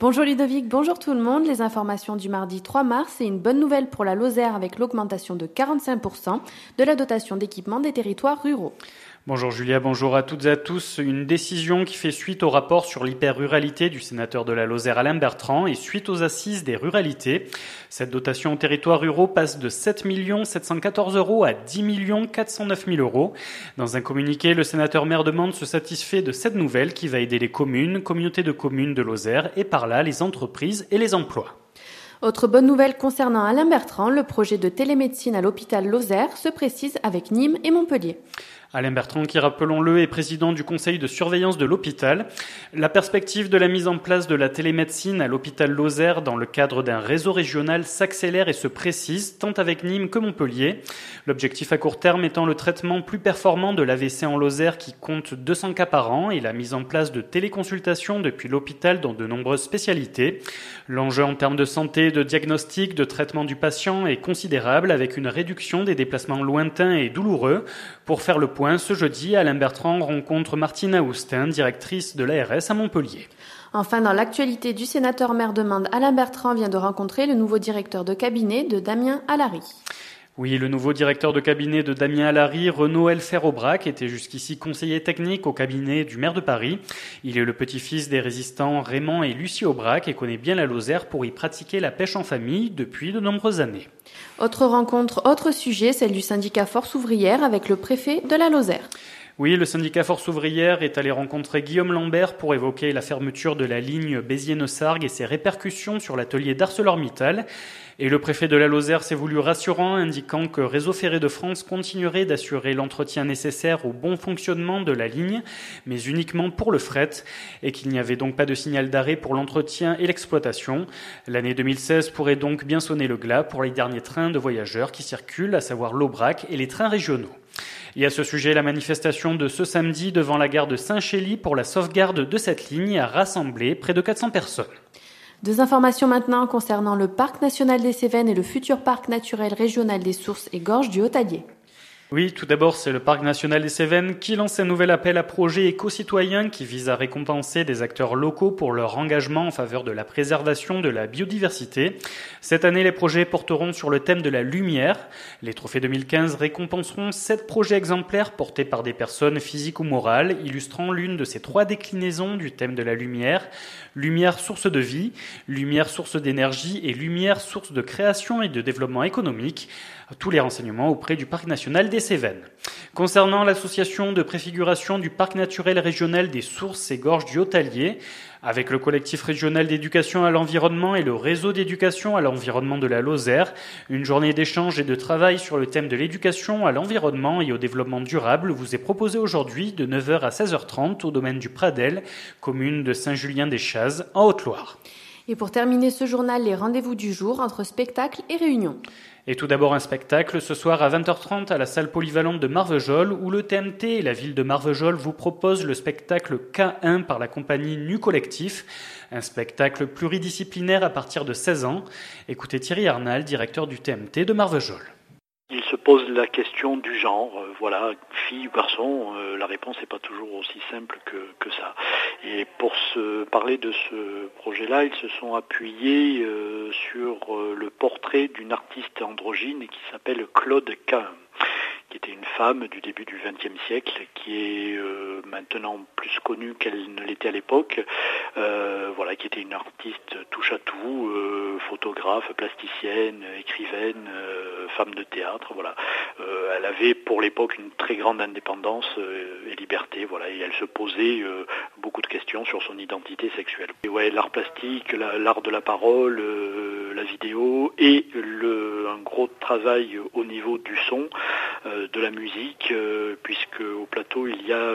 Bonjour Ludovic, bonjour tout le monde. Les informations du mardi 3 mars et une bonne nouvelle pour la Lozère avec l'augmentation de 45% de la dotation d'équipement des territoires ruraux. Bonjour Julia, bonjour à toutes et à tous. Une décision qui fait suite au rapport sur l'hyper-ruralité du sénateur de la Lozère Alain Bertrand et suite aux assises des ruralités. Cette dotation aux territoires ruraux passe de 7 714 € à 10 409 000 €. Dans un communiqué, le sénateur maire demande se satisfait de cette nouvelle qui va aider les communes, communautés de communes de Lozère et par là les entreprises et les emplois. Autre bonne nouvelle concernant Alain Bertrand, le projet de télémédecine à l'hôpital Lozère se précise avec Nîmes et Montpellier. Alain Bertrand, qui rappelons-le, est président du conseil de surveillance de l'hôpital. La perspective de la mise en place de la télémédecine à l'hôpital Lozère dans le cadre d'un réseau régional s'accélère et se précise, tant avec Nîmes que Montpellier. L'objectif à court terme étant le traitement plus performant de l'AVC en Lozère qui compte 200 cas par an et la mise en place de téléconsultations depuis l'hôpital dans de nombreuses spécialités. L'enjeu en termes de santé, de diagnostic, de traitement du patient est considérable avec une réduction des déplacements lointains et douloureux. Pour faire le point, ce jeudi, Alain Bertrand rencontre Martine Aoustin, directrice de l'ARS à Montpellier. Enfin, dans l'actualité du sénateur maire de Mende, Alain Bertrand vient de rencontrer le nouveau directeur de cabinet de Damien Allary. Oui, le nouveau directeur de cabinet de Damien Allary, Renaud Elfer-Aubrac, était jusqu'ici conseiller technique au cabinet du maire de Paris. Il est le petit-fils des résistants Raymond et Lucie Aubrac et connaît bien la Lozère pour y pratiquer la pêche en famille depuis de nombreuses années. Autre rencontre, autre sujet, celle du syndicat Force ouvrière avec le préfet de la Lozère. Oui, le syndicat Force ouvrière est allé rencontrer Guillaume Lambert pour évoquer la fermeture de la ligne Béziers-Neussargues et ses répercussions sur l'atelier d'ArcelorMittal. Et le préfet de la Lozère s'est voulu rassurant, indiquant que Réseau Ferré de France continuerait d'assurer l'entretien nécessaire au bon fonctionnement de la ligne, mais uniquement pour le fret, et qu'il n'y avait donc pas de signal d'arrêt pour l'entretien et l'exploitation. L'année 2016 pourrait donc bien sonner le glas pour les derniers trains de voyageurs qui circulent, à savoir l'Aubrac et les trains régionaux. Et à ce sujet, la manifestation de ce samedi devant la gare de Saint-Chély pour la sauvegarde de cette ligne a rassemblé près de 400 personnes. Deux informations maintenant concernant le Parc national des Cévennes et le futur Parc naturel régional des Sources et Gorges du Haut-Allier. Oui, tout d'abord, c'est le Parc national des Cévennes qui lance un nouvel appel à projet éco-citoyen qui vise à récompenser des acteurs locaux pour leur engagement en faveur de la préservation de la biodiversité. Cette année, les projets porteront sur le thème de la lumière. Les trophées 2015 récompenseront 7 projets exemplaires portés par des personnes physiques ou morales, illustrant l'une de ces 3 déclinaisons du thème de la lumière. Lumière source de vie, lumière source d'énergie et lumière source de création et de développement économique. Tous les renseignements auprès du Parc national des Cévennes. Concernant l'association de préfiguration du Parc naturel régional des Sources et Gorges du Haut-Allier, avec le collectif régional d'éducation à l'environnement et le réseau d'éducation à l'environnement de la Lozère, une journée d'échange et de travail sur le thème de l'éducation à l'environnement et au développement durable vous est proposée aujourd'hui de 9h à 16h30 au domaine du Pradel, commune de Saint-Julien-des-Chazes, en Haute-Loire. Et pour terminer ce journal, les rendez-vous du jour entre spectacle et réunion. Et tout d'abord un spectacle ce soir à 20h30 à la salle polyvalente de Marvejols où le TMT et la ville de Marvejols vous proposent le spectacle K1 par la compagnie Nu Collectif, un spectacle pluridisciplinaire à partir de 16 ans. Écoutez Thierry Arnal, directeur du TMT de Marvejols. Il se pose la question du genre, voilà, fille ou garçon, la réponse n'est pas toujours aussi simple que ça. Et pour parler de ce projet-là, ils se sont appuyés sur le portrait d'une artiste androgyne qui s'appelle Claude Cahun, qui était une femme du début du XXe siècle, qui est maintenant plus connue qu'elle ne l'était à l'époque, voilà, qui était une artiste touche-à-tout, photographe, plasticienne, écrivaine, femme de théâtre, voilà. Elle avait pour l'époque une très grande indépendance et liberté, voilà, et elle se posait beaucoup de questions sur son identité sexuelle. Et ouais, l'art plastique, l'art de la parole, la vidéo et un gros travail au niveau du son, de la musique, puisque au plateau il y a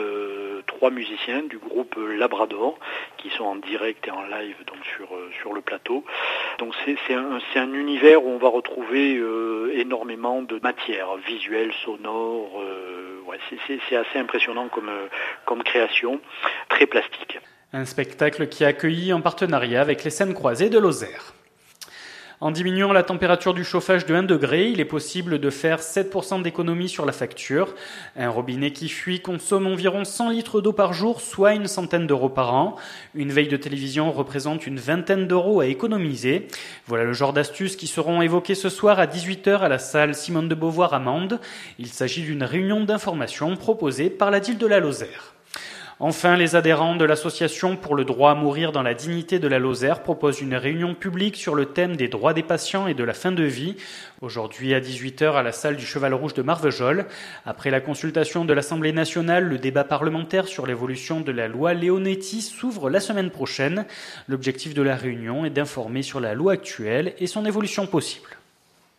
3 musiciens du groupe Labrador qui sont en direct et en live donc sur le plateau. Donc c'est un univers où on va retrouver énormément de matière visuelle, sonore. Ouais, c'est assez impressionnant comme création, très plastique. Un spectacle qui est accueilli en partenariat avec les Scènes Croisées de Lozère. En diminuant la température du chauffage de 1 degré, il est possible de faire 7% d'économie sur la facture. Un robinet qui fuit consomme environ 100 litres d'eau par jour, soit une centaine d'euros par an. Une veille de télévision représente une vingtaine d'euros à économiser. Voilà le genre d'astuces qui seront évoquées ce soir à 18h à la salle Simone de Beauvoir à Mende. Il s'agit d'une réunion d'information proposée par la DIL de la Lozère. Enfin, les adhérents de l'association pour le droit à mourir dans la dignité de la Lozère proposent une réunion publique sur le thème des droits des patients et de la fin de vie. Aujourd'hui à 18h à la salle du Cheval Rouge de Marvejols. Après la consultation de l'Assemblée nationale, le débat parlementaire sur l'évolution de la loi Leonetti s'ouvre la semaine prochaine. L'objectif de la réunion est d'informer sur la loi actuelle et son évolution possible.